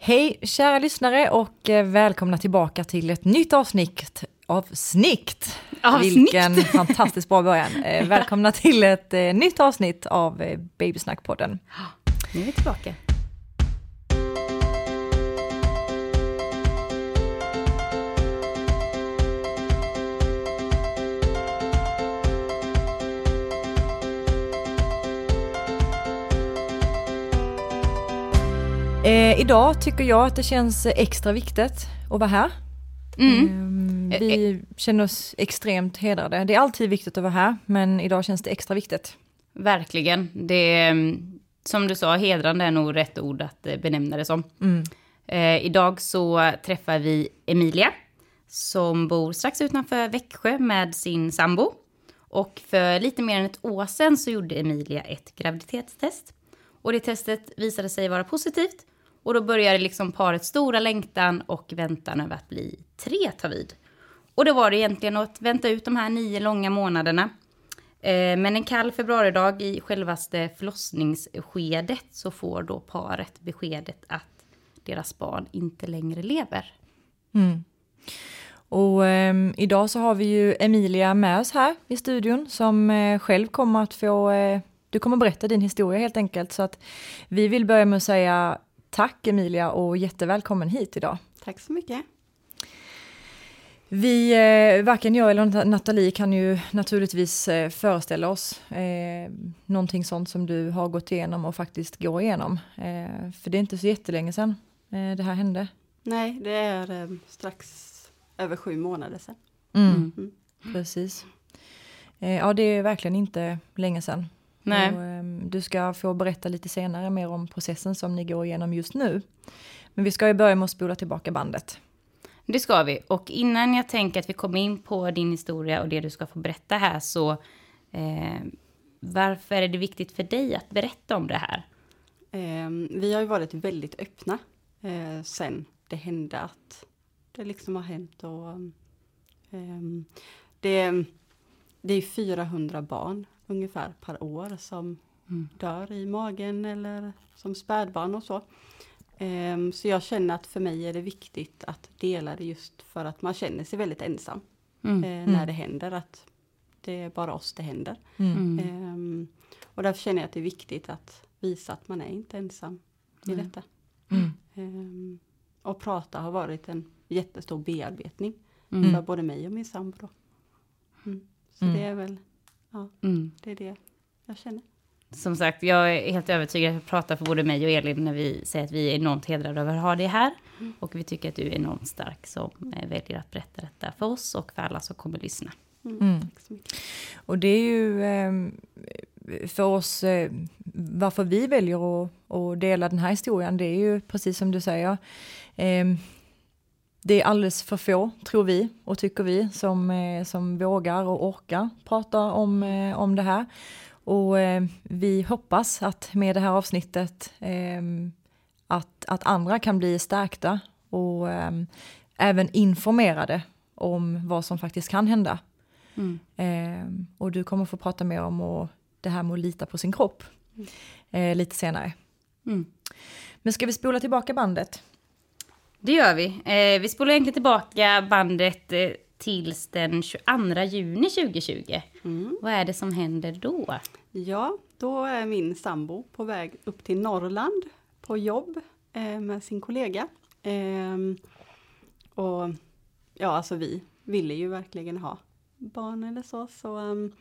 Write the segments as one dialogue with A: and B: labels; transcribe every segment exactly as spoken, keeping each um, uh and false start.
A: Hej kära lyssnare och välkomna tillbaka till ett nytt avsnitt av Snikt.
B: Avsnitt.
A: Vilken fantastiskt bra början. Välkomna till ett nytt avsnitt av Babysnack-podden.
B: Nu är vi tillbaka.
A: Eh, idag tycker jag att det känns extra viktigt att vara här.
B: Mm.
A: Eh, vi känner oss extremt hedrade. Det är alltid viktigt att vara här, men idag känns det extra viktigt.
B: Verkligen. Det är, som du sa, hedrande är nog rätt ord att benämna det som.
A: Mm.
B: Eh, idag så träffar vi Emilia som bor strax utanför Växjö med sin sambo. Och för lite mer än ett år sedan så gjorde Emilia ett graviditetstest. Och det testet visade sig vara positivt. Och då började liksom parets stora längtan och väntan över att bli tre ta vid. Och då var det egentligen att vänta ut de här nio långa månaderna. Eh, men en kall februaridag i självaste förlossningsskedet så får då paret beskedet att deras barn inte längre lever.
A: Mm. Och eh, idag så har vi ju Emilia med oss här i studion som eh, själv kommer att få... Eh, du kommer berätta din historia helt enkelt. Så att vi vill börja med att säga tack Emilia och jättevälkommen hit idag.
C: Tack så mycket.
A: Vi, eh, varken jag eller Nathalie kan ju naturligtvis eh, föreställa oss eh, någonting sånt som du har gått igenom och faktiskt går igenom. Eh, för det är inte så jättelänge sedan eh, det här hände.
C: Nej, det är eh, strax över sju månader sedan.
A: Mm. Mm. Precis. Eh, ja, det är verkligen inte länge sedan.
B: Nej.
A: Och, eh, du ska få berätta lite senare mer om processen som ni går igenom just nu. Men vi ska ju börja med att spola tillbaka bandet.
B: Det ska vi. Och innan jag tänker att vi kommer in på din historia och det du ska få berätta här så eh, varför är det viktigt för dig att berätta om det här?
C: Eh, vi har ju varit väldigt öppna eh, sen det hände att det liksom har hänt. Och, eh, det, det är fyrahundra barn ungefär per år som mm. dör i magen eller som spädbarn och så. Um, så jag känner att för mig är det viktigt att dela det just för att man känner sig väldigt ensam mm. uh, när mm. det händer. Att det är bara oss det händer. Mm. Um, och därför känner jag att det är viktigt att visa att man är inte ensam mm. i detta. Mm. Um, och prata har varit en jättestor bearbetning mm. för både mig och min sambo. Mm. Så mm. det är väl ja, mm. det är det jag känner.
B: Som sagt, jag är helt övertygad att prata för både mig och Elin när vi säger att vi är enormt hedrade över att ha det här. Mm. Och vi tycker att du är enormt stark som väljer att berätta detta för oss och för alla som kommer att lyssna.
C: Mm. Mm. Tack så mycket.
A: Och det är ju eh, för oss, eh, varför vi väljer att, att dela den här historien, det är ju precis som du säger. Eh, det är alldeles för få, tror vi och tycker vi, som, eh, som vågar och orkar prata om, eh, om det här. Och eh, vi hoppas att med det här avsnittet eh, att, att andra kan bli stärkta och eh, även informerade om vad som faktiskt kan hända. Mm. Eh, och du kommer få prata mer om och det här med att lita på sin kropp eh, lite senare. Mm. Men ska vi spola tillbaka bandet?
B: Det gör vi. Eh, vi spolar egentligen tillbaka bandet eh, tills den tjugoandra juni tjugohundratjugo. Mm. Vad är det som händer då?
C: Ja, då är min sambo på väg upp till Norrland på jobb eh, med sin kollega. Eh, och ja, alltså vi ville ju verkligen ha barn eller så. Så um,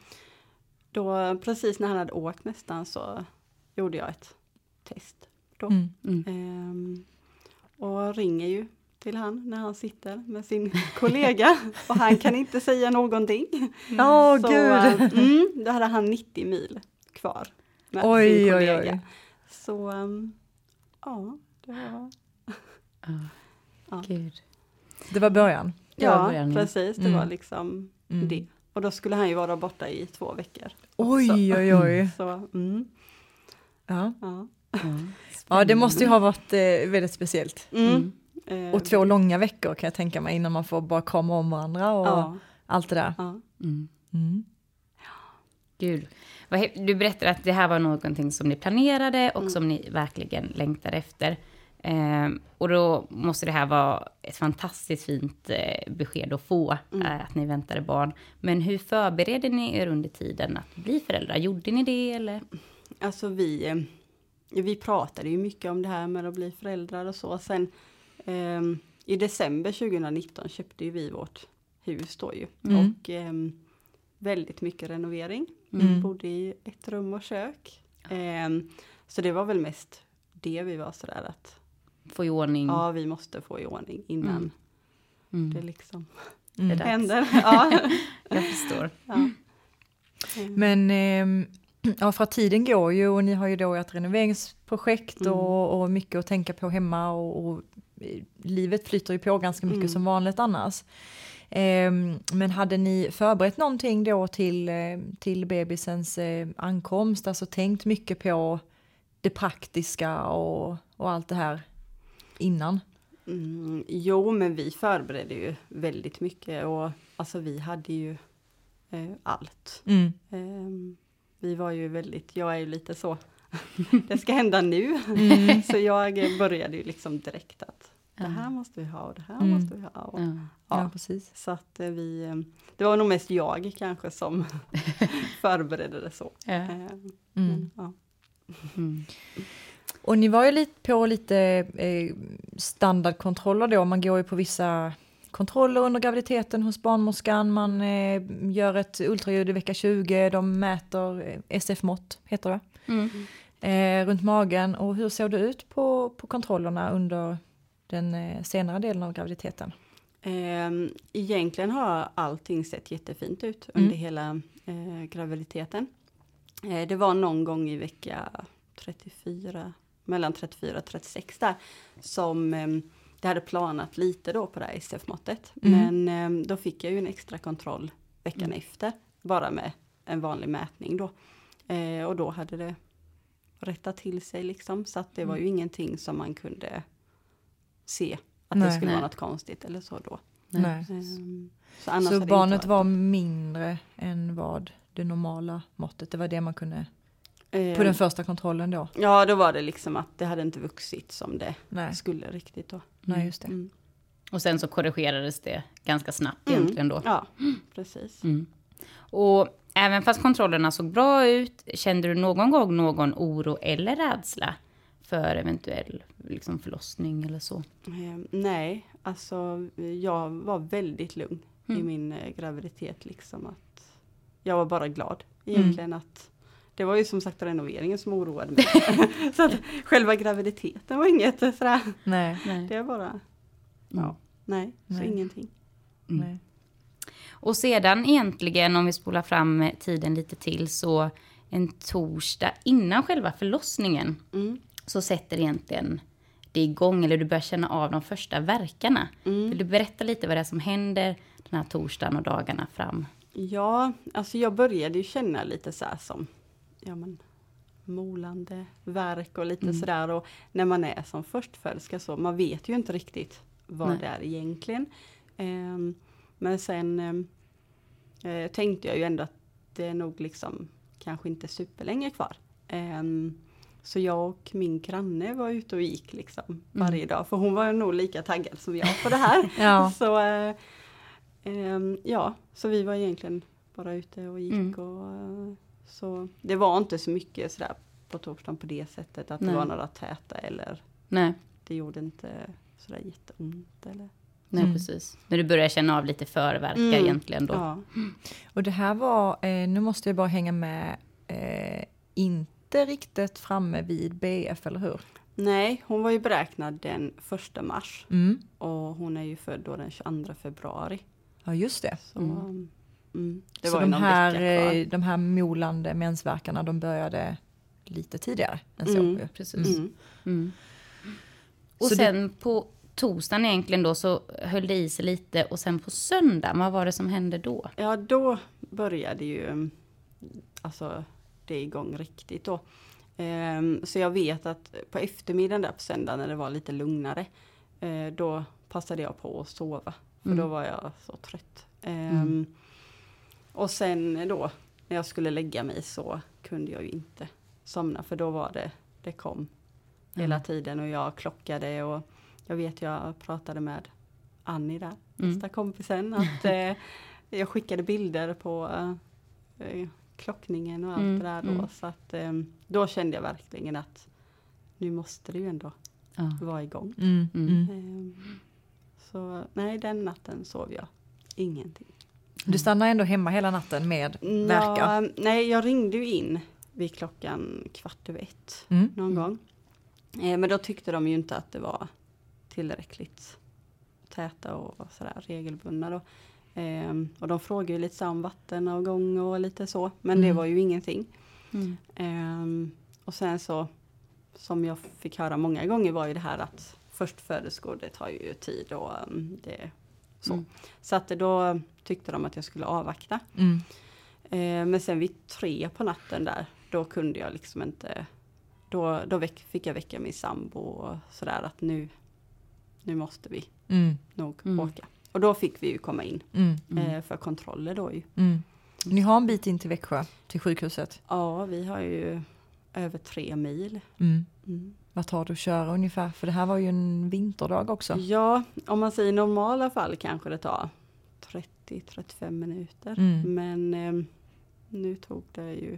C: då precis när han hade åkt nästan så gjorde jag ett test då. Mm. Mm. Eh, och ringer ju till han när han sitter med sin kollega och han kan inte säga någonting.
A: Åh oh, gud!
C: Mm, då hade han nittio mil kvar med
A: oj,
C: sin kollega.
A: Oj, oj.
C: Så um, ja, det var...
B: oh, ja. Gud.
A: Det var början.
C: Det ja,
B: var början,
C: precis. Det
A: mm.
C: var liksom mm. det. Och då skulle han ju vara borta i två veckor.
A: Oj, också. oj, oj.
C: Så, mm.
A: Ja.
C: Ja.
A: Ja, det måste ju ha varit eh, väldigt speciellt.
C: Mm.
A: Mm. Och två långa veckor kan jag tänka mig innan man får bara krama om varandra och ja. allt det där.
C: Ja.
B: Mm. Mm. Gud. Du berättade att det här var någonting som ni planerade och mm. som ni verkligen längtade efter. Eh, och då måste det här vara ett fantastiskt fint eh, besked att få,
C: Mm.
B: eh, att ni väntade barn. Men hur förberedde ni er under tiden att bli föräldrar? Gjorde ni det eller?
C: Alltså vi, eh, vi pratade ju mycket om det här med att bli föräldrar och så. Sen eh, i december tjugonitton köpte ju vi vårt hus då ju.
A: Mm.
C: Och eh, väldigt mycket renovering.
A: Mm.
C: Bodde i ett rum och kök. Eh, så det var väl mest det vi var sådär att
B: Få i ordning?
C: ja, vi måste få i ordning innan
B: Mm. Mm.
C: det liksom
A: Mm.
B: dags.
C: händer. Ja.
B: Jag förstår.
C: Ja. Mm.
A: Men eh, ja, för att tiden går ju och ni har ju då ett renoveringsprojekt
C: Mm.
A: och, och mycket att tänka på hemma och, och eh, livet flyter ju på ganska mycket
C: Mm.
A: som vanligt annars. Eh, men hade ni förberett någonting då till, eh, till bebisens eh, ankomst, alltså tänkt mycket på det praktiska och, och allt det här innan?
C: Mm, jo, men vi förberedde ju väldigt mycket och alltså vi hade ju eh, allt.
A: Mm.
C: Eh, vi var ju väldigt, jag är ju lite så, det ska hända nu.
A: Mm.
C: Så jag började ju liksom direkt att det
B: Ja.
C: här måste vi ha och det här
A: Mm.
C: måste vi ha. Och,
B: Ja.
A: Ja,
C: ja.
A: precis.
C: Så att eh, vi, eh, det var nog mest jag kanske som förberedde det så.
B: Ja.
C: Eh,
A: Mm.
C: men, ja.
B: Mm.
A: Och ni var ju lite på lite eh, standardkontroller då. Man går ju på vissa kontroller under graviditeten hos barnmorskan. Man eh, gör ett ultraljud i vecka tjugo. De mäter eh, S F-mått, heter det,
B: Mm.
A: eh, runt magen. Och hur såg det ut på, på kontrollerna under den eh, senare delen av graviditeten?
C: Eh, egentligen har allting sett jättefint ut
A: Mm.
C: under hela eh, graviditeten. Eh, det var någon gång i vecka trettiofyra, mellan trettiofyra och trettiosex där, som eh, det hade planat lite då på det här S F-måttet.
A: Mm.
C: Men eh, då fick jag ju en extra kontroll veckan
B: Mm.
C: efter, bara med en vanlig mätning då. Eh, och då hade det rättat till sig liksom, så att det var ju ingenting som man kunde se att
A: Nej.
C: det skulle
B: Nej.
C: vara något konstigt eller så då.
A: Nej.
C: Ehm, så annars
A: Så
C: har det
A: barnet
C: inte
A: var
C: varit
A: mindre än vad det normala måttet, det var det man kunde,
C: Ehm,
A: på den första kontrollen då?
C: ja, då var det liksom att det hade inte vuxit som det
A: Nej,
C: skulle riktigt då.
A: nej just det.
C: Mm.
B: Och sen så korrigerades det ganska snabbt
C: Mm.
B: egentligen då.
C: Ja, precis.
B: Mm. Och även fast kontrollerna såg bra ut, kände du någon gång någon oro eller rädsla för eventuell liksom, förlossning eller så?
C: Ehm, nej, alltså jag var väldigt lugn i
B: Mm.
C: min eh, graviditet liksom, att jag var bara glad egentligen att det var ju som sagt renoveringen som oroade mig. Så att själva graviditeten var inget sådär.
A: Nej,
B: Nej.
C: Det är bara, ja,
B: Mm.
C: nej, så
A: Nej.
C: ingenting.
B: Mm.
A: nej.
B: Och sedan egentligen, om vi spolar fram tiden lite till, så en torsdag innan själva förlossningen
C: Mm.
B: så sätter egentligen det igång, eller du börjar känna av de första verkarna.
C: Mm.
B: Vill du berätta lite vad det är som händer den här torsdagen och dagarna fram?
C: Ja, alltså jag började ju känna lite så här som, ja men, molande värk och lite
B: Mm.
C: sådär. Och när man är som förstföderska så, man vet ju inte riktigt vad
B: Nej.
C: det är egentligen. Ehm, men sen ehm, eh, tänkte jag ju ändå att det är nog liksom kanske inte superlänge kvar. Ehm, så jag och min granne var ute och gick liksom varje dag. För hon var nog lika taggad som jag på det här.
A: Ja.
C: Så eh, ehm, ja, så vi var egentligen bara ute och gick.
B: Mm.
C: Och, eh, så det var inte så mycket sådär på torsdagen på det sättet. Att
B: Nej.
C: det var några täta eller
B: Nej,
C: det gjorde inte sådär jätteont. Eller.
B: nej
A: Mm.
B: precis. Men du börjar känna av lite förverkar
C: Mm.
B: egentligen då.
C: Ja.
A: Och det här var, eh, nu måste jag bara hänga med, eh, inte riktigt framme vid B F, eller hur?
C: Nej, hon var ju beräknad den första mars.
A: Mm.
C: Och hon är ju född då den tjugoandra februari.
A: Ja, just det.
C: Så,
B: Mm.
C: mm, det
A: Så
C: var ju
A: de
C: någon
A: här,
C: vecka kvar.
A: eh, de här molande mensvärkarna, de började lite tidigare än så.
C: Mm.
A: ju.
B: Precis.
C: Mm.
B: Mm. Och
A: Så
B: sen på torsdagen egentligen då så höll det i sig lite, och sen på söndag, vad var det som hände då?
C: Ja, då började ju alltså det igång riktigt då. Ehm, så jag vet att på eftermiddagen där på söndagen när det var lite lugnare, eh, då passade jag på att sova. För
B: Mm.
C: då var jag så trött. Ehm,
B: Mm.
C: Och sen då när jag skulle lägga mig så kunde jag ju inte somna, för då var det, det kom hela tiden och jag klockade och jag vet jag pratade med Annie där,
B: Mm.
C: bästa kompisen, att eh, jag skickade bilder på eh, klockningen och allt
B: Mm,
C: det där då.
B: mm.
C: Så att eh, då kände jag verkligen att nu måste det ju ändå
B: Ja.
C: vara igång.
A: Mm.
B: Mm.
A: Mm.
C: Eh, så nej, den natten sov jag ingenting.
A: Du stannar ändå hemma hela natten med verka?
C: Ja, nej, jag ringde ju in vid klockan kvart över ett
A: Mm.
C: någon gång. Eh, men då tyckte de ju inte att det var tillräckligt täta och sådär regelbundna då. Eh, och de frågade ju lite så om vattenavgång och lite så. Men
A: Mm.
C: det var ju ingenting.
B: Mm.
C: Eh, och sen så, som jag fick höra många gånger var ju det här att förstföderskor, det tar ju tid och um, det så.
B: Mm.
C: Så att då tyckte de att jag skulle avvakta.
A: Mm.
C: Eh, men sen vid tre på natten där, då kunde jag liksom inte, då, då väck, fick jag väcka min sambo och sådär att nu, nu måste vi
A: Mm.
C: nog
B: Mm.
C: åka. Och då fick vi ju komma in
A: Mm.
B: Mm.
C: eh, för kontroller då ju.
A: Mm. Ni har en bit in till Växjö, till sjukhuset.
C: Ja, vi har ju över tre mil.
A: Mm.
C: Mm.
A: Vad tar du att köra ungefär? För det här var ju en vinterdag också.
C: Ja, om man säger i normala fall kanske det tar trettio till trettiofem minuter.
A: Mm.
C: Men eh, nu tog det ju,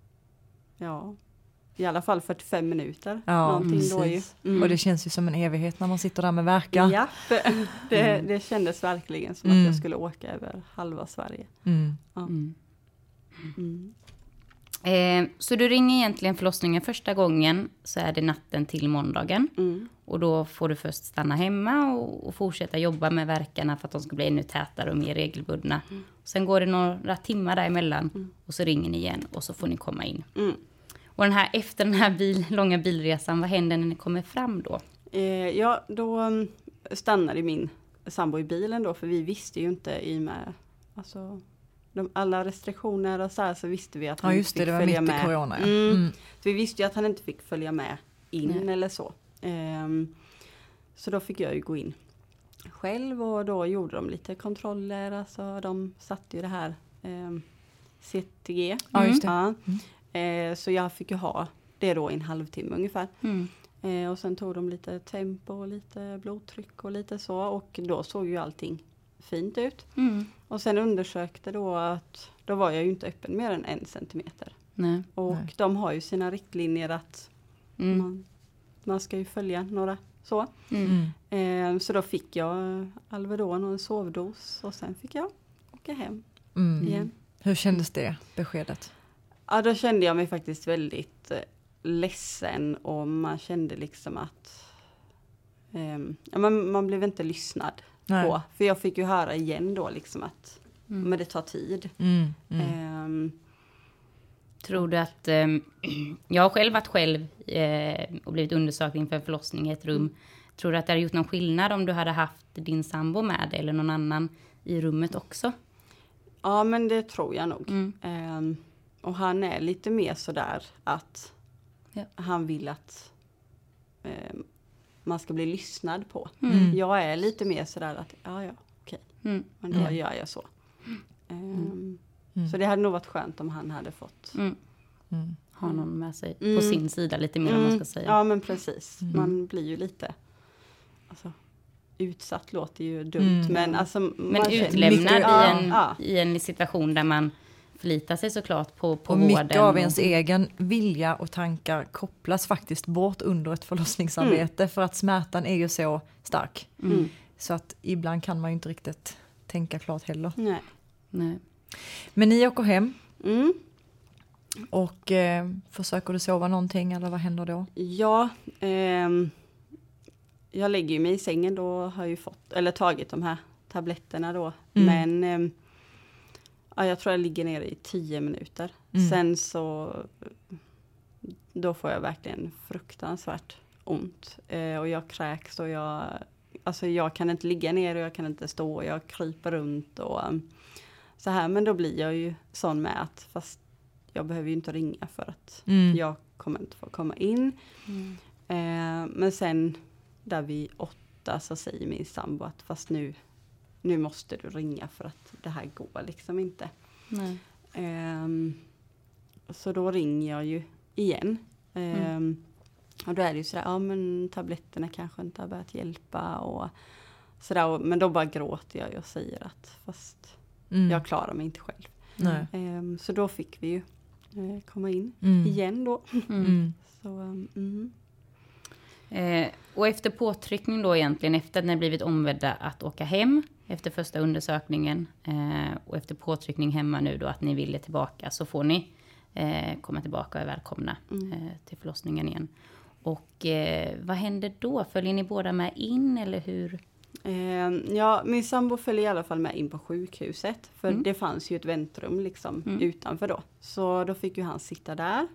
C: ja, i alla fall fyrtiofem minuter.
A: Ja,
C: någonting då ju.
A: precis.
C: Mm.
A: Och det känns ju som en evighet när man sitter där med verka.
C: Ja, det, det,
B: Mm.
C: det kändes verkligen som
A: Mm.
C: att jag skulle åka över halva Sverige.
A: Mm.
C: Ja.
B: Mm.
C: Mm.
B: Eh, så du ringer egentligen förlossningen första gången, så är det natten till måndagen.
C: Mm.
B: Och då får du först stanna hemma och, och fortsätta jobba med verkarna för att de ska bli ännu tätare och mer regelbundna.
C: Mm.
B: Sen går det några timmar däremellan
C: Mm.
B: och så ringer ni igen och så får ni komma in.
C: Mm.
B: Och den här, efter den här bil, långa bilresan, vad händer när ni kommer fram då?
C: Eh, ja, då um, stannade min sambo i bilen då, för vi visste ju inte i och med alltså, de, alla restriktioner och så här, så visste vi att han
A: Ja
C: inte
A: just det,
C: fick
A: det var
C: följa
A: mitt
C: med.
A: i corona. Ja.
C: Mm.
A: Mm.
C: Så vi visste ju att han inte fick följa med in
B: Nej.
C: eller så. Ehm, så då fick jag ju gå in själv och då gjorde de lite kontroller. Alltså de satte ju det här ehm, C T G.
A: Ja, just det.
C: Ja. Eh, så jag fick ju ha det då i en halvtimme ungefär.
B: Mm.
C: Eh, och sen tog de lite tempo och lite blodtryck och lite så. Och då såg ju allting fint ut.
B: Mm.
C: Och sen undersökte då att då var jag ju inte öppen mer än en centimeter.
B: Nej.
C: Och
A: Nej.
C: de har ju sina riktlinjer att
B: Mm.
C: man, man ska ju följa några så.
B: Mm.
A: Mm.
C: Eh, så då fick jag Alvedon och en sovdos och sen fick jag åka hem
A: Mm.
C: igen.
A: Hur kändes det beskedet?
C: Ja, då kände jag mig faktiskt väldigt eh, ledsen och man kände liksom att eh, ja, man, man blev inte lyssnad
A: Nej.
C: på. För jag fick ju höra igen då liksom att
B: Mm.
C: men det tar tid.
A: Mm. Mm.
C: Ehm,
B: Tror du att, eh, jag har själv varit själv eh, och blivit undersökt inför en förlossning i ett rum. Tror du att det hade gjort någon skillnad om du hade haft din sambo med dig eller någon annan i rummet också?
C: ja, men det tror jag nog.
B: Mm.
C: Ehm, och han är lite mer sådär att
B: Ja.
C: han vill att ehm, man ska bli lyssnad på.
B: Mm.
C: Jag är lite mer sådär att ja, ja, okej,
B: Mm.
C: men då
A: Mm.
C: gör jag så. Ehm,
A: Mm.
C: Så det hade nog varit skönt om han hade fått
B: Mm.
A: Mm.
B: Ha någon med sig
C: Mm.
B: på sin sida lite mer om man ska
C: Mm,
B: säga.
C: ja, men precis.
A: Mm.
C: Man blir ju lite alltså, utsatt låter ju dumt,
A: Mm.
C: men alltså man
B: Men
C: känner-
B: utlämnad
A: mycket-
B: i,
C: ja,
B: en,
C: ja.
B: i en situation där man förlitar sig såklart på, på
A: Och
B: vården.
A: mycket av
B: och-
A: ens egen vilja och tankar kopplas faktiskt bort under ett förlossningsarbete för att smärtan är ju så stark.
C: Mm.
A: Så att ibland kan man ju inte riktigt tänka klart heller.
C: Nej.
B: Nej.
A: Men ni åker hem
C: Mm.
A: och eh, försöker du sova någonting eller vad händer då?
C: Ja, ehm, jag lägger ju mig i sängen då, har jag ju fått, eller tagit de här tabletterna då.
A: Mm.
C: Men ehm, ja, jag tror jag ligger ner i tio minuter.
A: Mm.
C: Sen så, då får jag verkligen fruktansvärt ont. Eh, och jag kräks och jag, alltså jag kan inte ligga ner och jag kan inte stå och jag kryper runt och um, så här. Men då blir jag ju sån med att, fast jag behöver ju inte ringa för att
A: Mm.
C: jag kommer inte få komma in.
B: Mm.
C: Eh, men sen där vid åtta så säger min sambo att fast nu, nu måste du ringa för att det här går liksom inte.
B: Nej.
C: Ehm, så då ringer jag ju igen. Ehm, Och då är det ju sådär, ja men tabletterna kanske inte har börjat hjälpa och sådär. Och, men då bara gråter jag och säger att fast
A: Mm.
C: jag klarar mig inte själv.
A: Nej.
C: Um, så då fick vi ju uh, komma in
A: Mm.
C: igen då.
B: Mm.
A: Mm.
C: Så, um, mm.
B: Eh, och efter påtryckning då egentligen, efter att ni blivit ombedda att åka hem efter första undersökningen eh, och efter påtryckning hemma nu då att ni ville tillbaka, så får ni eh, komma tillbaka och är välkomna
C: Mm.
B: eh, till förlossningen igen. Och eh, vad händer då? Följer ni båda med in eller hur?
C: Um, ja, min sambo följde i alla fall med in på sjukhuset. För
B: Mm.
C: det fanns ju ett väntrum liksom
B: Mm.
C: utanför då. Så då fick ju han sitta där.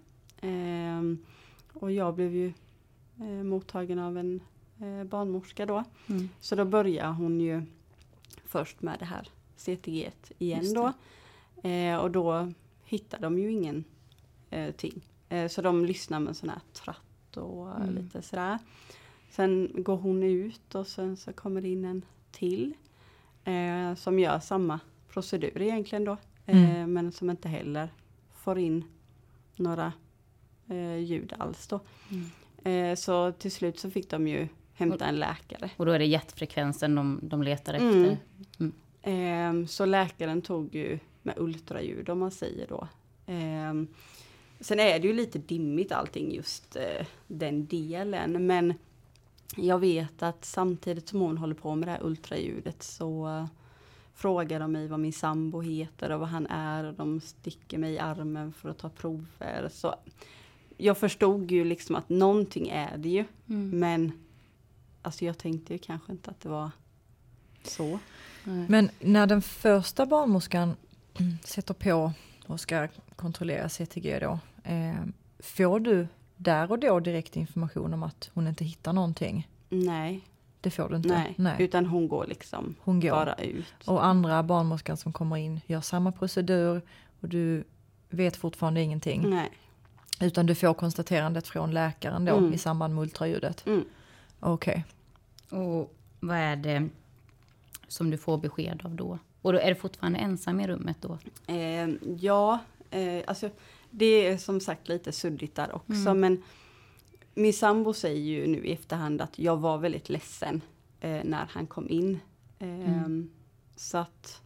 C: Um, och jag blev ju uh, mottagen av en uh, barnmorska då.
B: Mm.
C: Så då började hon ju först med det här C T G igen
B: Just
C: då. Eh, och då hittade de ju ingen eh, ting. Eh, så de lyssnar med en sån här tratt och
B: Mm.
C: lite sådär. Sen går hon ut och sen så kommer det in en till. Eh, som gör samma procedur egentligen då. Eh,
A: Mm.
C: Men som inte heller får in några eh, ljud alls då.
B: Mm.
C: Eh, så till slut så fick de ju hämta en läkare.
B: Och då är det hjärtfrekvensen de, de letar
C: Mm.
B: efter. Mm.
C: Ehm, så läkaren tog ju med ultraljud om man säger då. Ehm, sen är det ju lite dimmigt allting just eh, den delen. Men jag vet att samtidigt som hon håller på med det här ultraljudet så uh, frågar de mig vad min sambo heter och vad han är. Och de sticker mig i armen för att ta prover. Så jag förstod ju liksom att någonting är det ju.
B: Mm.
C: Men alltså jag tänkte ju kanske inte att det var så.
B: Nej.
A: Men när den första barnmorskan mm, sätter på och ska kontrollera C T G då, eh, får du där och då direkt information om att hon inte hittar någonting?
C: Nej.
A: Det får du inte?
C: Nej,
A: Nej.
C: utan hon går liksom
A: Hon går.
C: bara ut.
A: Och andra barnmorskan som kommer in gör samma procedur och du vet fortfarande ingenting.
C: Nej.
A: Utan du får konstaterandet från läkaren då
C: Mm.
A: i samband med ultraljudet.
C: Mm.
A: Okej.
B: Och vad är det som du får besked av då? Och då är du fortfarande ensam i rummet då?
C: Eh, ja, eh, alltså det är som sagt lite suddigt där också.
B: Mm.
C: Men min sambo säger ju nu i efterhand att jag var väldigt ledsen eh, när han kom in. Eh,
B: Mm.
C: Så att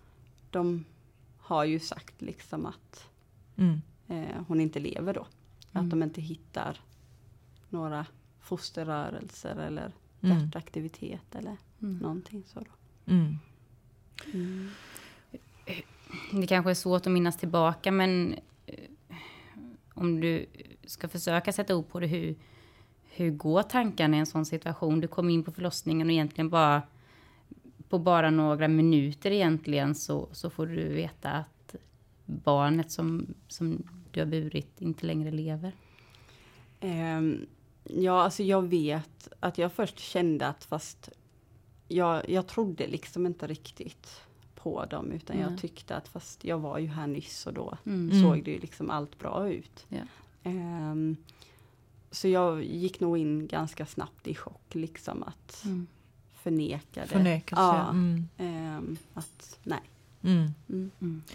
C: de har ju sagt liksom att
A: Mm.
C: eh, hon inte lever då.
B: Mm.
C: Att de inte hittar några fosterrörelser eller
A: Mm.
C: hjärtaktivitet eller
B: Mm.
C: någonting så då.
A: Mm.
C: Mm.
B: Det kanske är svårt att minnas tillbaka, men eh, om du ska försöka sätta ord på det, hur, hur går tankarna i en sån situation? Du kommer in på förlossningen och egentligen bara på bara några minuter egentligen så, så får du veta att barnet som, som du har burit inte längre lever.
C: Ehm, ja, alltså jag vet att jag först kände att fast jag, jag trodde liksom inte riktigt på dem utan
B: Nej.
C: jag tyckte att fast jag var ju här nyss och då
B: Mm.
C: såg det ju liksom allt bra ut.
B: Ja.
C: Ehm, så jag gick nog in ganska snabbt i chock liksom att
B: Mm.
C: förneka det.
A: Förnekelse.
C: Ja,
A: Mm.
C: ehm, att nej.
A: Mm.
C: Mm.
B: Mm.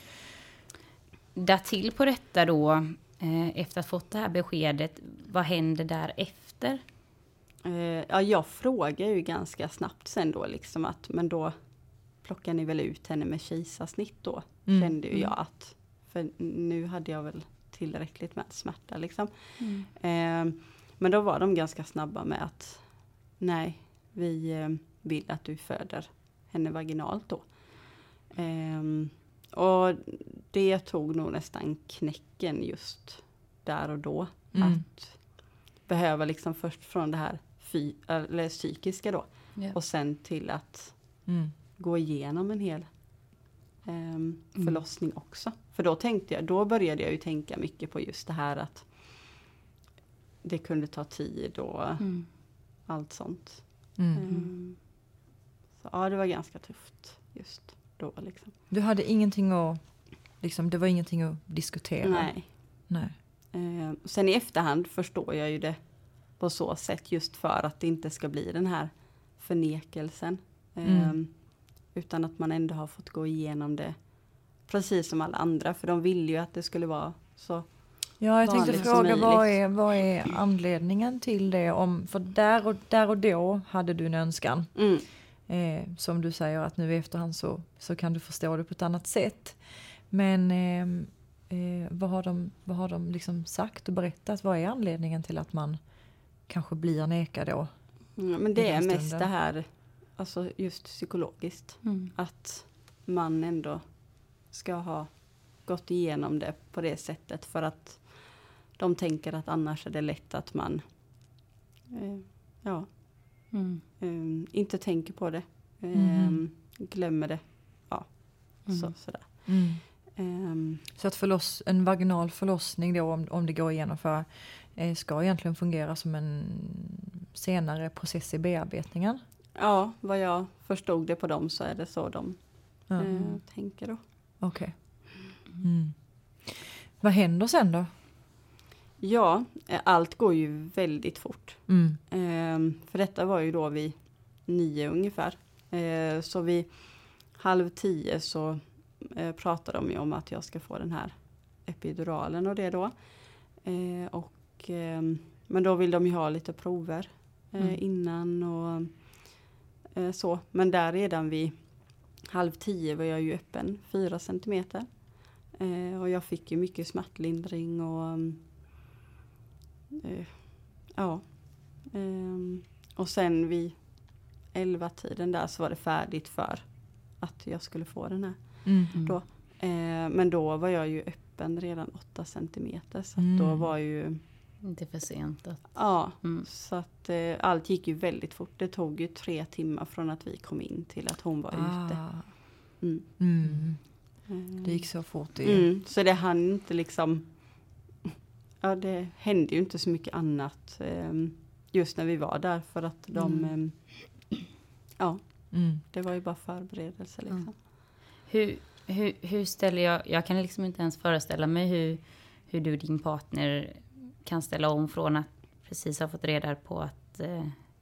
B: Därtill på detta då, eh, efter att ha fått det här beskedet, vad händer därefter?
C: Eh, ja, jag frågar ju ganska snabbt sen då liksom att men då plockar ni väl ut henne med kejsarsnitt då,
A: Mm.
C: kände ju jag att för nu hade jag väl tillräckligt med smärta liksom.
B: Mm.
C: Eh, men då var de ganska snabba med att nej, vi eh, vill att du föder henne vaginalt då. Eh, och det tog nog nästan knäcken just där och då.
A: Mm.
C: Att behöva liksom först från det här fy, eller psykiska då.
B: Ja.
C: Och sen till att
A: Mm.
C: gå igenom en hel um, förlossning också. För då tänkte jag, då började jag ju tänka mycket på just det här att det kunde ta tid och
B: Mm.
C: allt sånt.
A: Mm.
C: Um, så ja, det var ganska tufft just då liksom.
A: Du hade ingenting att, liksom, det var ingenting att diskutera?
C: Nej.
A: Nej.
C: Eh, sen i efterhand förstår jag ju det på så sätt just för att det inte ska bli den här förnekelsen. Eh,
A: Mm.
C: Utan att man ändå har fått gå igenom det precis som alla andra. För de ville ju att det skulle vara så
A: Ja, jag tänkte
C: vanligt som
A: fråga vad
C: möjligt.
A: är, vad är anledningen till det? Om, för där och, där och då hade du en önskan.
C: Mm.
A: Eh, som du säger att nu i efterhand så, så kan du förstå det på ett annat sätt. Men eh, eh, vad har de, vad har de liksom sagt och berättat? Vad är anledningen till att man kanske blir nekad då?
C: Mm, men
A: I
C: det
A: den
C: är mest
A: stunden.
C: det här, alltså just psykologiskt.
B: Mm.
C: Att man ändå ska ha gått igenom det på det sättet. För att de tänker att annars är det lätt att man eh, ja,
B: Mm.
C: um, inte tänker på det. Um,
A: Mhm.
C: Glömmer det. Ja,
B: Mm.
C: så, sådär.
A: Mm.
C: Um,
A: Så att förloss, en vaginal förlossning då, om, om det går att genomföra, eh, ska egentligen fungera som en senare process i bearbetningen.
C: ja, vad jag förstod det på dem så är det så de
A: Ja.
C: eh, tänker då.
A: Okej. Mm. Vad händer sen då?
C: Ja, eh, allt går ju väldigt fort.
A: Mm.
C: Um, för detta var ju då vid nio ungefär. Uh, så vid halv tio så uh, pratade de ju om att jag ska få den här epiduralen och det då. Uh, och, um, men då vill de ju ha lite prover uh,
B: Mm.
C: innan och uh, så. Men där redan vid halv tio var jag ju öppen fyra centimeter. Uh, och jag fick ju mycket smärtlindring och um, uh, ja. Um, och sen vid elva tiden där så var det färdigt för att jag skulle få den här.
A: Mm.
C: Då. Uh, men då var jag ju öppen redan åtta centimeter. Så att
A: Mm.
C: då var ju...
B: Inte för sent. Att,
C: Ja,
B: mm.
C: så att uh, allt gick ju väldigt fort. Det tog ju tre timmar från att vi kom in till att hon var ute.
A: Ah.
C: Mm.
A: Mm.
C: Uh,
A: Det gick så fort. Det.
C: mm, så det hann inte liksom... Ja, det hände ju inte så mycket annat um, just när vi var där. För att de...
B: Mm.
C: Um, ja,
A: Mm.
C: det var ju bara förberedelse liksom.
B: Mm. Hur, hur, hur ställer jag... Jag kan liksom inte ens föreställa mig hur, hur du och din partner kan ställa om från att precis ha fått reda på att eh,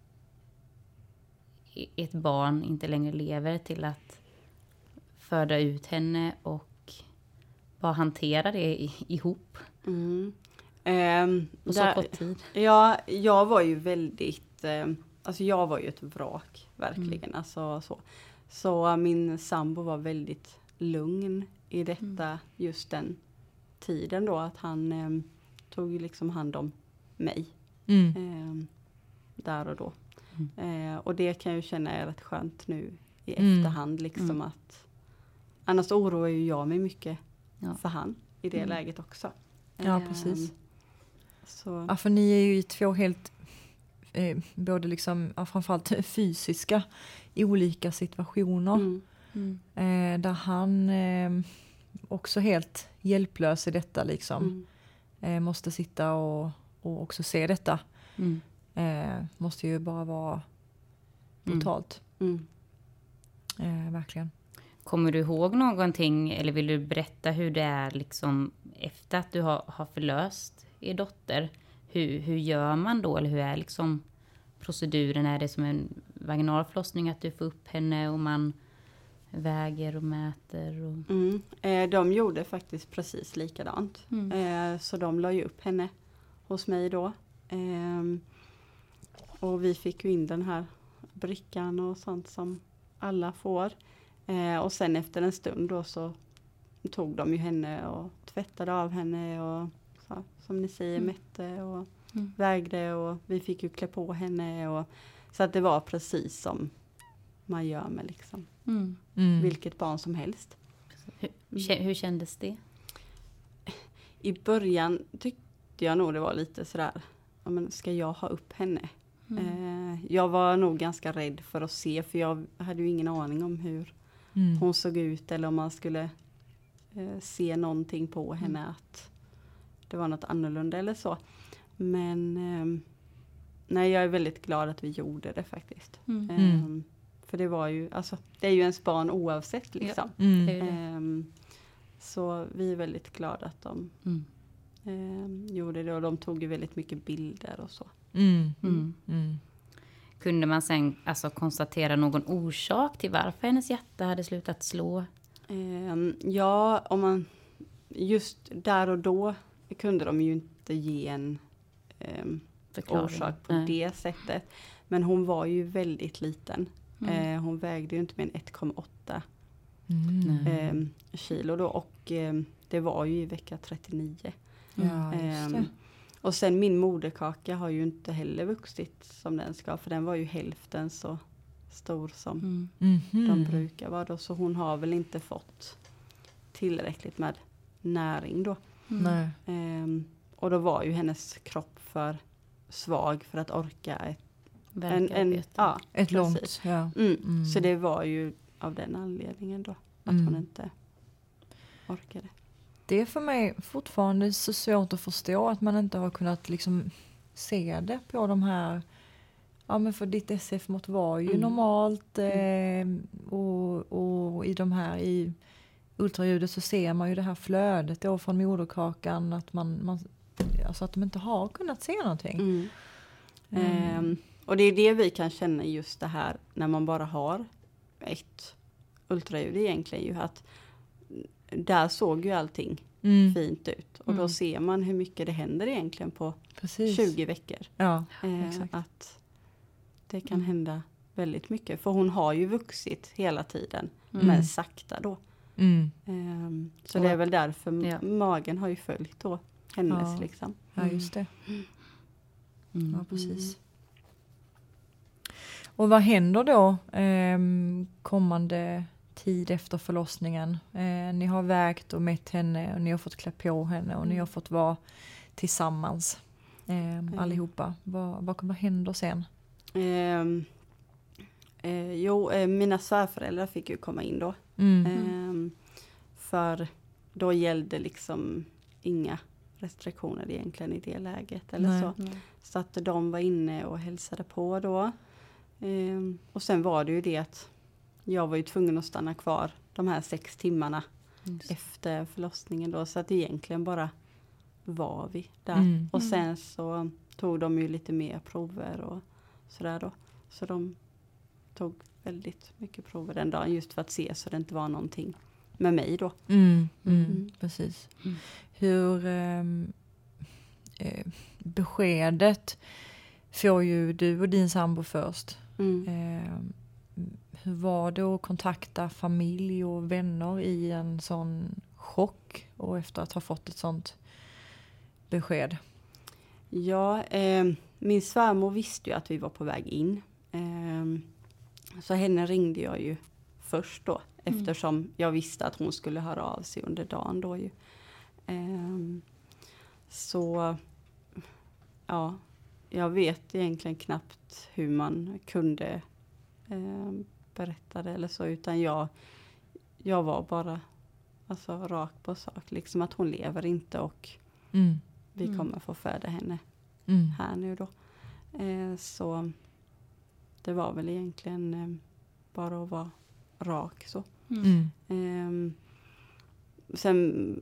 B: ett barn inte längre lever till att föda ut henne och bara hantera det i, ihop
C: Mm. Um,
B: på så
C: där,
B: kort tid.
C: ja, jag var ju väldigt, um, alltså jag var ju ett vrak, verkligen.
B: Mm.
C: Alltså, så. så min sambo var väldigt lugn i detta,
B: Mm.
C: just den tiden då, att han um, tog ju liksom hand om mig
A: Mm.
C: um, där och då.
B: Mm.
C: Uh, och det kan jag ju känna är rätt skönt nu i
A: Mm.
C: efterhand liksom
B: Mm.
C: att, annars oroar ju jag mig mycket
B: Ja.
C: för han i det
B: Mm.
C: läget också.
A: Ja,
C: Um,
A: precis.
C: Så.
A: Ja, för ni är ju i två helt, eh, både liksom, ja, framförallt fysiska, i olika situationer.
C: Mm.
B: Mm.
A: Eh, där han eh, också helt hjälplös i detta liksom.
C: Mm.
A: Eh, måste sitta och, och också se detta.
B: Mm.
A: Eh, måste ju bara vara
B: Mm.
A: brutalt.
C: Mm.
A: Eh, verkligen.
B: Kommer du ihåg någonting eller vill du berätta hur det är liksom efter att du har, har förlöst er dotter? Hur, hur gör man då eller hur är liksom proceduren? Är det som en vaginal förlossning att du får upp henne och man väger och mäter? Och...
C: Mm. Eh, de gjorde faktiskt precis likadant.
B: Mm.
C: Eh, så de la ju upp henne hos mig då. Eh, och vi fick ju in den här brickan och sånt som alla får. Eh, och sen efter en stund då så tog de ju henne och tvättade av henne och så, som ni säger
B: Mm.
C: mätte och
B: Mm.
C: vägde och vi fick ju klä på henne. Och, så att det var precis som man gör med liksom
B: Mm.
A: Mm.
C: vilket barn som helst.
B: Hur, kä- hur kändes det?
C: I början tyckte jag nog det var lite sådär, ja, men ska jag ha upp henne?
B: Mm.
C: Eh, jag var nog ganska rädd för att se, för jag hade ju ingen aning om hur
A: Mm.
C: hon såg ut eller om man skulle eh, se någonting på henne
B: Mm.
C: att det var något annorlunda eller så. Men eh, nej, jag är väldigt glad att vi gjorde det faktiskt.
B: Mm.
A: Mm.
C: Eh, för det var ju, alltså det är ju ens barn oavsett liksom.
A: Mm.
B: Det är det.
C: Ehm, så vi är väldigt glada att de
B: Mm.
C: ehm, gjorde det och de tog ju väldigt mycket bilder och så.
A: Mm.
B: Mm.
A: Mm.
B: Kunde man sen alltså konstatera någon orsak till varför hennes hjärta hade slutat slå?
C: Ehm, ja, om man just där och då kunde de ju inte ge en eh, orsak på
B: Nej.
C: det sättet. Men hon var ju väldigt liten.
B: Mm.
C: Eh, hon vägde ju inte mer än ett komma åtta
A: Mm.
C: eh, kilo då. Och eh, det var ju i vecka trettionio.
A: Ja, just det.
C: Eh, och sen min moderkaka har ju inte heller vuxit som den ska. För den var ju hälften så stor som
B: Mm.
A: Mhm.
C: de brukar vara då. Så hon har väl inte fått tillräckligt med näring då.
B: Mm.
A: Nej.
C: Ehm, och då var ju hennes kropp för svag för att orka ett, en, en,
B: Verkarbete.
C: ja,
A: Ett
C: precis.
A: långt, ja.
C: Mm.
A: Mm.
C: Så det var ju av den anledningen då. Att
A: Mm.
C: hon inte orkade.
A: Det är för mig fortfarande så svårt att förstå att man inte har kunnat liksom se det på de här. Ja, men för ditt S F-mått var ju
C: Mm.
A: normalt eh, och, och i de här i ultraljudet så ser man ju det här flödet då från moderkakan att man, man alltså att de inte har kunnat se någonting.
C: Mm.
A: Mm.
C: Ehm, och det är det vi kan känna just det här när man bara har ett ultraljud egentligen ju att där såg ju allting
A: Mm.
C: fint ut. Och
B: Mm.
C: då ser man hur mycket det händer egentligen på
A: Precis.
C: tjugo veckor.
A: Ja,
C: Eh,
A: exakt.
C: att det kan
B: Mm.
C: hända väldigt mycket. För hon har ju vuxit hela tiden.
B: Mm.
C: Men sakta då.
A: Mm.
C: Ehm, så
A: Och-
C: det är väl därför m-
B: Ja.
C: magen har ju följt då hennes
A: Ja.
C: liksom.
A: Ja, just det.
B: Mm.
A: Ja, precis. Och vad händer då ehm, kommande tid efter förlossningen? Eh, ni har vägt och mätt henne och ni har fått klä på henne och ni har fått vara tillsammans eh, allihopa. Vad, vad, vad händer sen?
C: Ehm, eh, jo, eh, mina svärföräldrar fick ju komma in då.
A: Mm.
C: Ehm, för då gällde liksom inga restriktioner egentligen i det läget. Eller
A: Nej.
C: så. Så att de var inne och hälsade på då. Ehm, och sen var det ju det att jag var ju tvungen att stanna kvar de här sex timmarna
B: Just.
C: efter förlossningen då. Så att egentligen bara var vi där.
A: Mm.
C: Och sen så tog de ju lite mer prover och sådär då. Så de tog väldigt mycket prover den dagen just för att se så det inte var någonting med mig då.
A: Mm. Mm.
C: Mm.
A: Precis.
B: Mm.
A: Hur ehm, eh, beskedet får ju du och din sambo först.
C: Mm.
A: Eh, hur var det att kontakta familj och vänner i en sån chock och efter att ha fått ett sånt besked?
C: Ja, eh, min svärmor visste ju att vi var på väg in. Eh, så henne ringde jag ju först då.
B: Mm.
C: Eftersom jag visste att hon skulle höra av sig under dagen då ju. Eh, så ja, jag vet egentligen knappt hur man kunde eh, berätta det eller så. Utan jag, jag var bara alltså, rak på sak. Liksom att hon lever inte och
A: Mm.
C: vi
B: Mm.
C: kommer få föda henne
A: Mm.
C: här nu då. Eh, så det var väl egentligen eh, bara att vara rak så.
A: Mm.
C: Eh, sen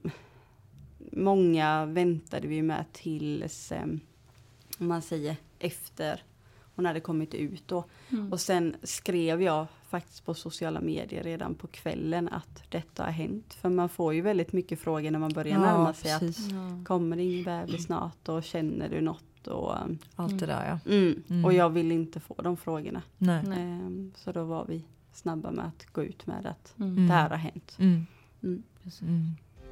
C: många väntade vi med tills eh, om man säger efter hon hade kommit ut då.
B: Mm.
C: Och sen skrev jag faktiskt på sociala medier redan på kvällen att detta har hänt. För man får ju väldigt mycket frågor när man börjar närma sig att
A: precis.
B: Ja.
C: kommer det ingen bebis snart och känner du något och
A: Allt det där, ja.
C: Mm.
A: Mm.
C: Och jag vill inte få de frågorna.
A: Nej.
B: Nej.
C: Ehm, så då var vi snabba med att gå ut med att
B: Mm.
C: det här har hänt.
A: Mm.
C: Mm.
A: Mm.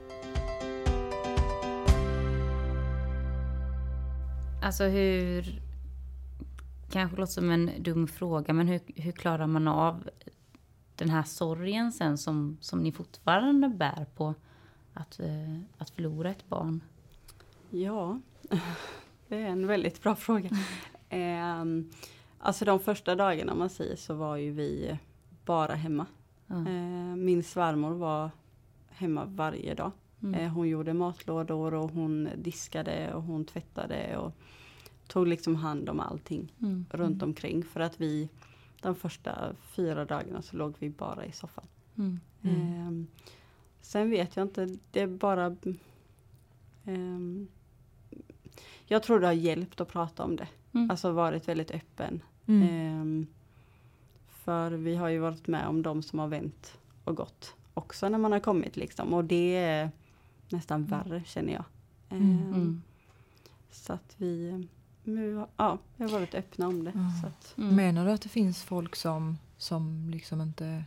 B: Alltså hur, kanske låter som en dum fråga, men hur, hur klarar man av den här sorgen sen som, som ni fortfarande bär på att, eh, att förlora ett barn?
C: Ja, det är en väldigt bra fråga. Ehm, alltså de första dagarna om man säger så var ju vi bara hemma.
B: Ja.
C: Ehm, min svärmor var hemma varje dag.
B: Mm.
C: Ehm, hon gjorde matlådor och hon diskade och hon tvättade och tog liksom hand om allting
B: Mm.
C: runt omkring. För att vi, de första fyra dagarna så låg vi bara i soffan.
B: Mm.
A: Mm.
C: Ehm, sen vet jag inte, det är bara... ehm, jag tror det har hjälpt att prata om det.
B: Mm.
C: Alltså varit väldigt öppen.
A: Mm.
C: Ehm, för vi har ju varit med om de som har vänt och gått också när man har kommit liksom. Och det är nästan värre känner jag.
A: Mm.
C: Eh,
B: Mm.
C: Så att vi, nu, ja, vi har varit öppna om det.
A: Ja.
C: Så att,
B: Mm.
A: Menar du att det finns folk som, som liksom inte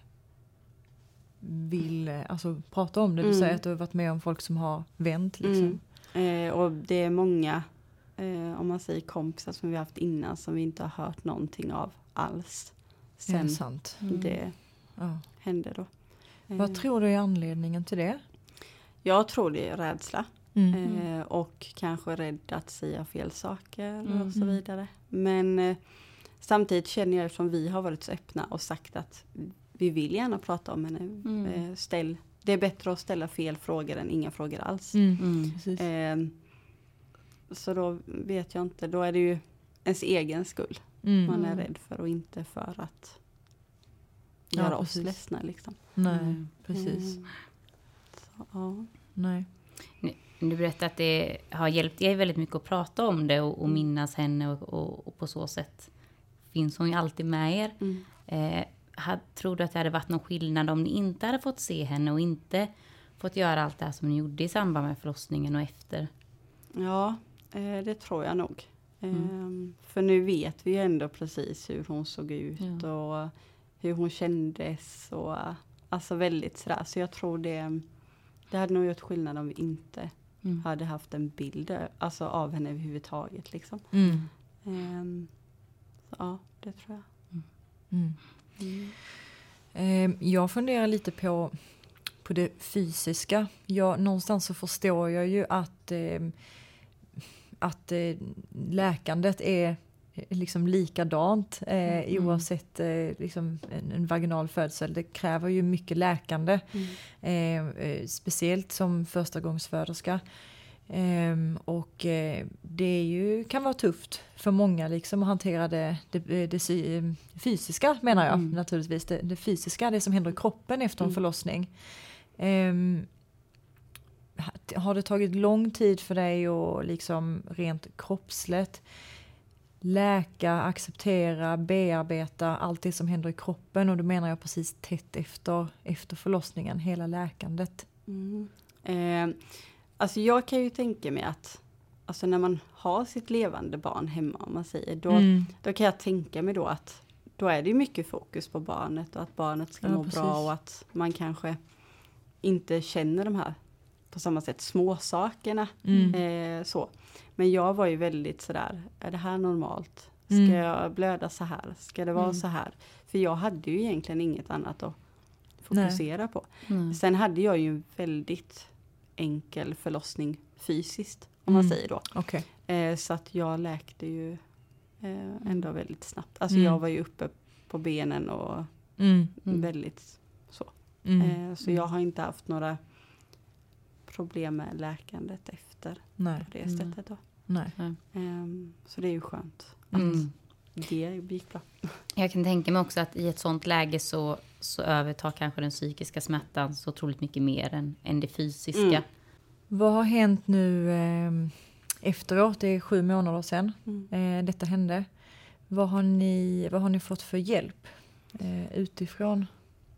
A: vill alltså, prata om det? Du
C: Mm.
A: säger att du har varit med om folk som har vänt. Liksom.
C: mm. eh, och det är många, eh, om man säger kompisar som vi har haft innan som vi inte har hört någonting av alls.
A: Är det
C: Sen
A: sant?
B: Mm.
C: det
A: Ja.
C: hände då. Eh,
A: Vad tror du är anledningen till det?
C: Jag tror det är rädsla.
A: Mm.
C: Eh, och kanske rädd att säga fel saker
B: Mm.
C: och så vidare. Men eh, samtidigt känner jag, eftersom vi har varit så öppna och sagt att vi vill gärna prata om henne.
B: Mm.
C: Eh, ställ, det är bättre att ställa fel frågor än inga frågor alls.
A: Mm.
B: Mm.
A: Precis.
C: Eh, så då vet jag inte, då är det ju ens egen skull.
A: Mm.
C: Man är
B: Mm.
C: rädd för och inte för att
A: Ja,
C: göra oss
A: precis.
C: ledsna liksom.
A: Nej,
B: Mm.
A: precis.
C: Mm. Så, ja.
A: Nej.
B: Du berättade att det har hjälpt er väldigt mycket att prata om det och, och minnas henne och, och, och på så sätt finns hon ju alltid med er.
C: Mm.
B: Eh, had, tror du att det hade varit någon skillnad om ni inte hade fått se henne och inte fått göra allt det här som ni gjorde i samband med förlossningen och efter?
C: Ja, eh, det tror jag nog.
B: Mm.
C: Ehm, för nu vet vi ju ändå precis hur hon såg ut
B: Ja.
C: och hur hon kändes. Och, alltså väldigt sådär. Så jag tror det, det hade nog gjort skillnad om vi inte
B: Mm.
C: hade haft en bild alltså, av henne överhuvudtaget. Liksom.
A: Mm.
C: Ehm, så, ja, det tror jag.
A: Mm.
C: Mm.
A: Eh, jag funderar lite på, på det fysiska. Jag, någonstans så förstår jag ju att, eh, att eh, läkandet är liksom likadant eh,
B: Mm.
A: oavsett eh, liksom en, en vaginal födsel. Det kräver ju mycket läkande.
C: Mm.
A: Eh, eh, speciellt som förstagångsföderska. Eh, och eh, det är ju, kan vara tufft för många liksom, att hantera det, det, det sy, fysiska menar jag
B: Mm.
A: naturligtvis. Det, det fysiska, det som händer i kroppen efter en
C: Mm.
A: förlossning. Eh, har det tagit lång tid för dig att liksom rent kroppsligt läka, acceptera, bearbeta allt det som händer i kroppen? Och då menar jag precis tätt efter, efter förlossningen, hela läkandet.
C: Mm. Eh, alltså jag kan ju tänka mig att alltså när man har sitt levande barn hemma, om man säger, då,
A: Mm.
C: då kan jag tänka mig då att då är det ju mycket fokus på barnet och att barnet ska
A: Ja,
C: må
A: precis.
C: bra och att man kanske inte känner de här på samma sätt små sakerna.
A: Mm.
C: Eh, så. Men jag var ju väldigt sådär, är det här normalt? Ska
A: Mm.
C: jag blöda så här? Ska det vara
B: Mm.
C: så här? För jag hade ju egentligen inget annat att fokusera på.
B: Mm.
C: Sen hade jag ju en väldigt enkel förlossning fysiskt, om man
A: Mm.
C: säger då.
A: Okej.
C: Eh, så att jag läkte ju eh, ändå väldigt snabbt. Alltså
A: Mm.
C: jag var ju uppe på benen och
A: Mm.
B: Mm.
C: väldigt så.
A: Mm.
C: Eh, så jag har inte haft några problem med läkandet efter
A: Nej.
C: på det
B: Mm.
C: sättet då.
A: Nej.
C: Ehm, så det är ju skönt
B: Mm.
C: att det gick bra.
B: Jag kan tänka mig också att i ett sånt läge så, så övertar kanske den psykiska smärtan så otroligt mycket mer än, än det fysiska.
C: Mm.
A: Vad har hänt nu eh, efteråt? Det är sju månader sedan
C: Mm.
A: eh, detta hände. Vad har ni, vad har ni fått för hjälp eh, utifrån?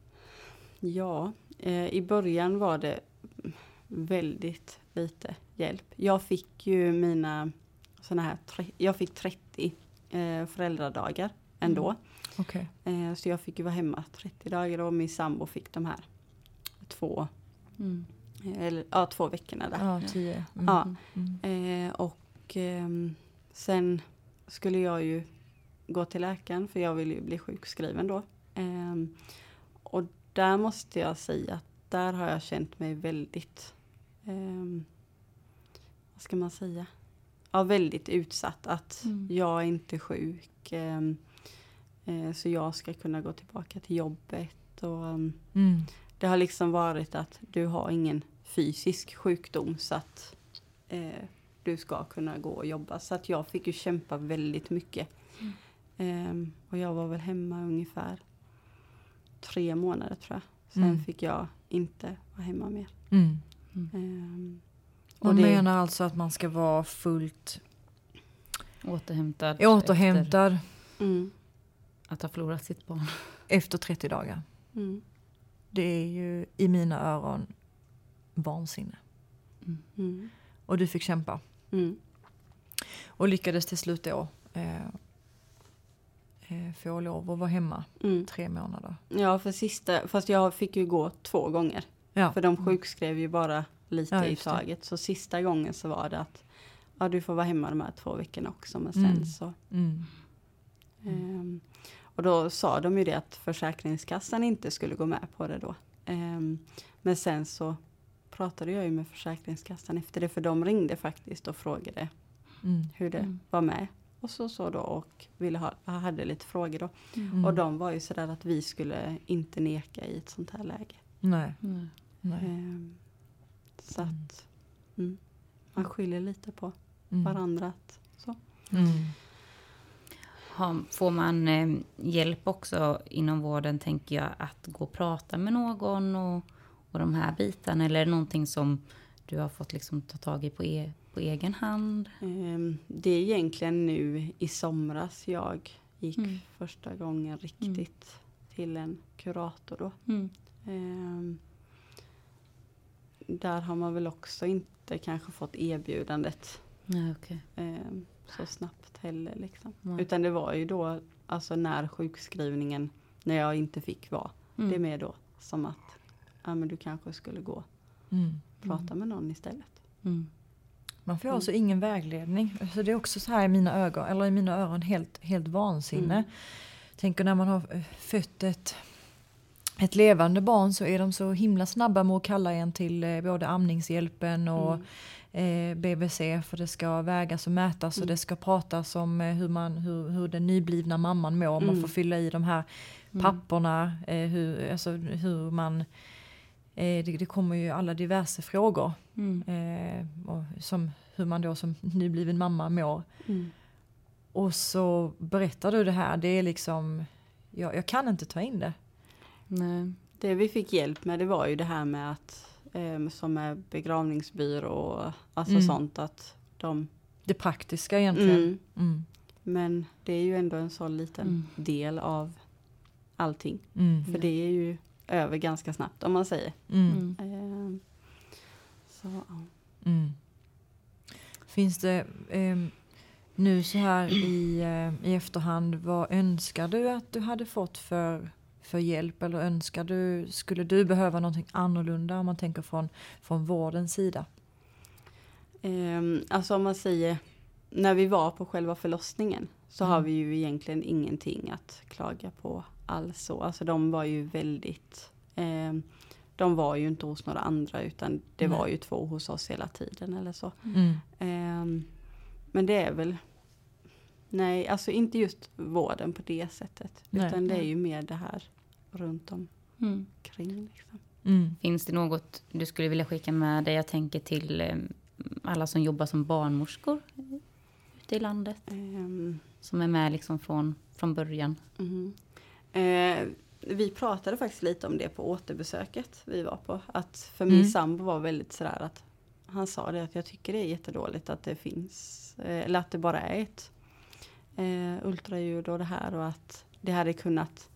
C: Ja, eh, i början var det väldigt lite hjälp. Jag fick ju mina såna här, tre- jag fick trettio eh, föräldradagar ändå.
A: Okej.
C: Eh, så jag fick ju vara hemma trettio dagar och min sambo fick de här två,
B: Mm.
C: eh, eller, ja, två veckorna där.
A: Ja, tio. Mm.
C: Ja.
A: Mm.
C: Eh, och ehm, sen skulle jag ju gå till läkaren för jag ville ju bli sjukskriven då. Ehm, och där måste jag säga att där har jag känt mig väldigt, ehm, vad ska man säga? Ja, väldigt utsatt att
B: Mm.
C: jag är inte sjuk. ehm, eh, så jag ska kunna gå tillbaka till jobbet. Och, ehm,
A: Mm.
C: det har liksom varit att du har ingen fysisk sjukdom så att eh, du ska kunna gå och jobba. Så att jag fick ju kämpa väldigt mycket.
B: Mm.
C: Ehm, och jag var väl hemma ungefär tre månader tror jag. Sen
A: Mm.
C: fick jag inte vara hemma mer.
A: Mm.
C: Ehm,
A: Man
C: det-
A: menar alltså att man ska vara fullt
B: Återhämtad.
A: återhämtad efter,
C: Mm,
B: Att ha förlorat sitt barn.
A: efter trettio dagar.
C: mm,
A: Det är ju i mina öron vansinne.
C: mm.
A: Och du fick kämpa.
C: Mm.
A: Och lyckades till slut då eh, eh, få lov att vara hemma
C: Mm.
A: tre månader.
C: Ja, för sista, fast jag fick ju gå två gånger.
A: Ja.
C: För de sjukskrev ju bara lite
A: Ja,
C: i
A: just det.
C: taget. Så sista gången så var det att ja, du får vara hemma de här två veckorna också. Men sen
A: Mm.
C: så...
A: Mm.
C: Ehm, och då sa de ju det att Försäkringskassan inte skulle gå med på det då. Ehm, men sen så pratade jag ju med Försäkringskassan efter det. För de ringde faktiskt och frågade
A: Mm.
C: hur det
B: Mm.
C: var med. Och så, så då och ville ha, hade lite frågor då.
A: Mm.
C: Och de var ju sådär att vi skulle inte neka i ett sånt här läge.
A: Nej.
B: Mm.
A: Nej.
C: Ehm, så att mm, man skiljer lite på
A: Mm.
C: varandra. Att, så.
A: Mm.
B: Ha, får man eh, hjälp också inom vården, tänker jag, att gå och prata med någon och, och de här bitarna? Eller är det någonting som du har fått liksom ta tag i på, e, på egen hand?
C: Ehm, det är egentligen nu i somras jag gick
B: Mm.
C: första gången riktigt till en kurator då.
B: Mm.
C: Ehm, där har man väl också inte kanske fått erbjudandet
B: Ja, okej.
C: ehm, så snabbt heller liksom.
B: Nej.
C: Utan det var ju då, alltså när sjukskrivningen, när jag inte fick vara,
B: Mm.
C: det är mer då som att ja, men du kanske skulle gå
A: Mm.
C: och prata med någon istället.
B: Mm.
A: Man får alltså ingen vägledning. Så det är också så här i mina ögon, eller i mina öron helt, helt vansinne.
C: Mm.
A: Tänker när man har eh, fött ett, ett levande barn så är de så himla snabba med att kalla en till eh, både amningshjälpen och
C: Mm.
A: eh, B V C, för det ska vägas och mätas och
C: Mm.
A: det ska pratas om eh, hur, man, hur, hur den nyblivna mamman mår. Man
C: Mm.
A: får fylla i de här
B: Mm.
A: papperna, eh, hur, alltså, hur man... Eh, det, det kommer ju alla diverse frågor.
B: Mm.
A: Eh, och som hur man då som nybliven mamma mår.
C: Mm.
A: Och så berättar du det här. Det är liksom... Jag, jag kan inte ta in det.
B: Nej.
C: Det vi fick hjälp med, det var ju det här med att eh, som med begravningsbyrå och alltså
A: Mm.
C: sånt att de...
A: Det praktiska egentligen.
C: Mm.
A: Mm.
C: Men det är ju ändå en så liten
B: Mm.
C: del av allting.
A: Mm.
C: För det är ju över ganska snabbt om man säger.
A: Mm.
B: Mm.
C: Eh, så, ja.
A: Mm. Finns det ehm, nu så här i, eh, i efterhand, vad önskar du att du hade fått för, för hjälp? Eller önskar du, skulle du behöva någonting annorlunda om man tänker från, från vårdens sida?
C: Ehm, alltså om man säger, när vi var på själva förlossningen så
A: Mm.
C: har vi ju egentligen ingenting att klaga på alls. Så. Alltså de var ju väldigt, ehm, de var ju inte hos några andra utan det
A: Nej.
C: var ju två hos oss hela tiden eller så.
A: Mm.
C: Ehm, men det är väl, nej alltså inte just vården på det sättet.
A: Nej.
C: Utan det är
B: Nej.
C: ju mer det här runt
B: Mm.
C: omkring liksom.
A: Mm.
B: Finns det något du skulle vilja skicka med dig? Jag tänker till eh, alla som jobbar som barnmorskor ute i landet.
C: Ehm,
B: Som är med liksom från, från början.
C: Mhm. Eh, vi pratade faktiskt lite om det på återbesöket vi var på. Att för min
A: Mm.
C: sambo var väldigt sådär att han sa det att jag tycker det är jättedåligt att det finns, eh, eller att det bara är ett eh, ultraljud och det här och att det hade kunnat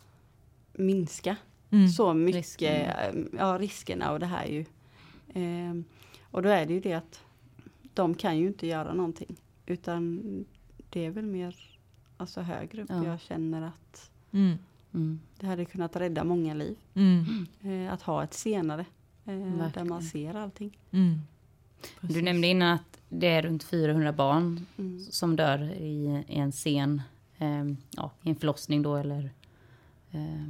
C: minska
A: Mm.
C: så mycket,
B: Riskerna.
C: eh, ja riskerna och det här ju. Eh, och då är det ju det att de kan ju inte göra någonting utan det är väl mer alltså högre upp.
B: Ja.
C: Jag känner att
A: Mm.
B: Mm.
C: det hade kunnat rädda många liv.
A: Mm.
C: Eh, att ha ett senare eh, där
B: Verkligen.
C: man ser allting.
A: Mm.
B: Du nämnde innan att det är runt fyrahundra barn
C: Mm.
B: som dör i, i en sen, eh, ja, i en förlossning då eller... Eh,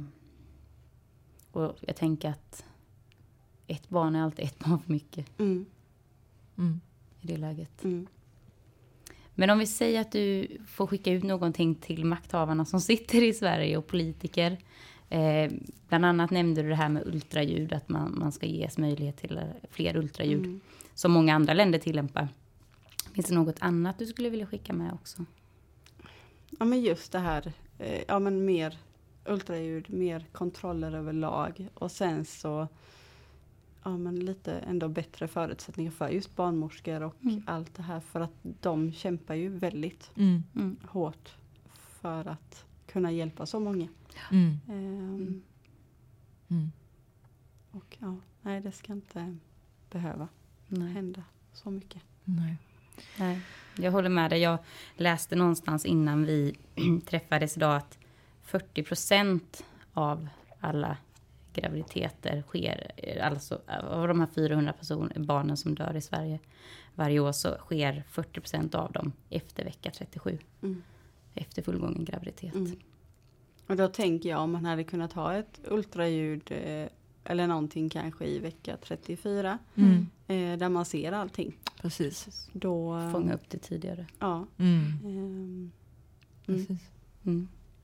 B: och jag tänker att ett barn är alltid ett barn för mycket
C: Mm.
A: Mm.
B: i det läget.
C: Mm.
B: Men om vi säger att du får skicka ut någonting till makthavarna som sitter i Sverige och politiker. Eh, bland annat nämnde du det här med ultraljud, att man, man ska ges möjlighet till eh, fler ultraljud
C: Mm.
B: som många andra länder tillämpar. Finns det något annat du skulle vilja skicka med också?
C: Ja men just det här, eh, ja men mer ultraljud, mer kontroller överlag och sen så ja men lite ändå bättre förutsättningar för just barnmorskor och
B: Mm.
C: allt det här för att de kämpar ju väldigt
A: Mm.
B: Mm.
C: hårt för att kunna hjälpa så många.
A: Mm.
C: Ehm,
A: Mm.
C: och ja, nej det ska inte behöva
B: Nej.
C: hända. så mycket.
A: Nej.
B: Nej, jag håller med dig. Jag läste någonstans innan vi träffades idag att fyrtio procent av alla graviditeter sker, alltså av de här fyrahundra personer, barnen som dör i Sverige varje år, så sker fyrtio procent av dem efter vecka trettiosju. Mm. Efter fullgången graviditet. Mm.
C: Och då tänker jag om man hade kunnat ha ett ultraljud eh, eller någonting kanske i vecka trettiofyra. Mm. Eh, där man ser allting.
A: Precis.
C: Då,
B: fånga upp det tidigare.
C: Ja.
A: Mm.
C: Um,
A: Precis.
B: Mm.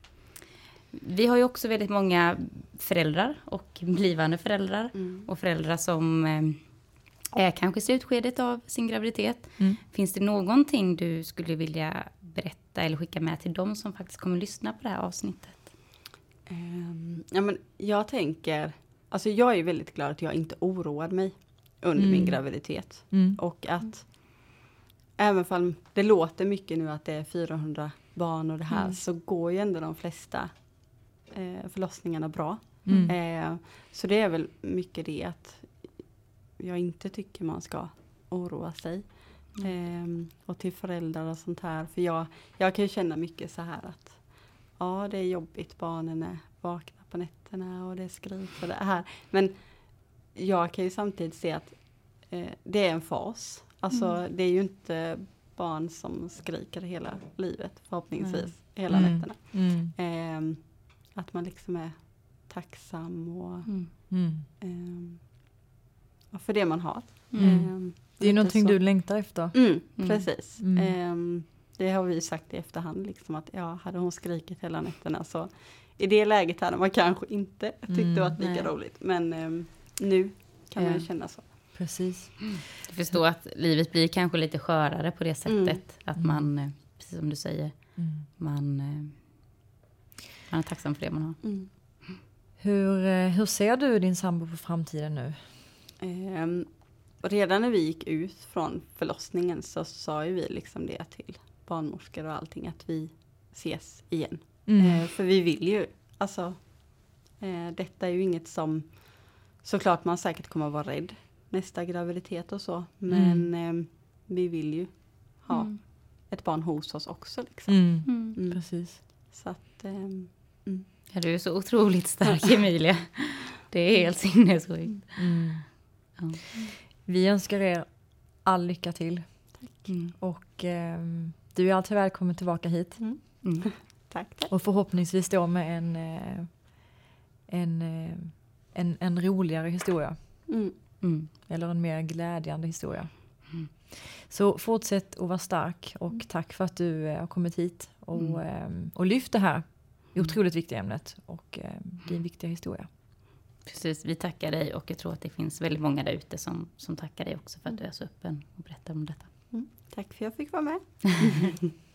B: Vi har ju också väldigt många föräldrar och blivande föräldrar. Mm. Och föräldrar som eh, är kanske i slutskedet av sin graviditet. Mm. Finns det någonting du skulle vilja berätta eller skicka med till dem som faktiskt kommer lyssna på det här avsnittet?
C: Um, ja, men jag tänker, alltså jag är väldigt glad att jag inte oroade mig under mm. min graviditet. Mm. Och att mm. även om det låter mycket nu att det är fyrahundra barn och det här, mm. så går ju ändå de flesta eh, förlossningarna bra. Mm. Eh, så det är väl mycket det att jag inte tycker man ska oroa sig. Mm. Eh, och till föräldrar och sånt här. För jag, jag kan ju känna mycket så här att ja, det är jobbigt, barnen är vakna på nätterna och det skriker och det här. Men jag kan ju samtidigt se att eh, det är en fas. Alltså mm. det är ju inte barn som skriker hela livet, förhoppningsvis, mm. hela mm. nätterna. Mm. Eh, att man liksom är tacksam och, mm. eh, för det man har.
A: Mm. Eh, det är någonting så. Du längtar efter.
C: Mm, mm. Precis. Mm. Eh, det har vi sagt i efterhand, liksom att ja, hade hon skrikit hela nätterna så i det läget hade man kanske inte tyckte mm. det var lika Nej. roligt. Men eh, nu kan man ju känna så.
A: Precis.
B: Mm. Du förstår att livet blir kanske lite skörare på det sättet. Mm. Att man, precis som du säger, mm. man, man är tacksam för det man har. Mm.
A: Hur, hur ser du din sambo på framtiden nu?
C: Eh, redan när vi gick ut från förlossningen så sa ju vi liksom det till barnmorskor och allting, att vi ses igen. Mm. Eh, för vi vill ju, alltså eh, detta är ju inget som såklart man säkert kommer att vara rädd nästa graviditet och så. Men mm. eh, vi vill ju ha mm. ett barn hos oss också. Liksom.
A: Mm. Mm. Mm. Precis.
C: Så att, eh, mm.
B: ja, du är så otroligt stark, Emilia. Det är helt sinnessjukt. Mm.
A: Ja. Vi önskar er all lycka till.
C: Tack.
A: Mm. Och eh, du är alltid välkommen tillbaka hit.
C: Mm. Mm. Tack, tack.
A: Och förhoppningsvis då med en, en, en, en roligare historia. Mm. Mm. Eller en mer glädjande historia. Mm. Så fortsätt att vara stark och tack för att du har kommit hit och, mm. och lyft det här otroligt viktiga ämnet och din viktiga historia.
B: Precis, vi tackar dig och jag tror att det finns väldigt många där ute som, som tackar dig också för att du är så öppen och berättar om detta.
C: Mm. Tack för att jag fick vara med.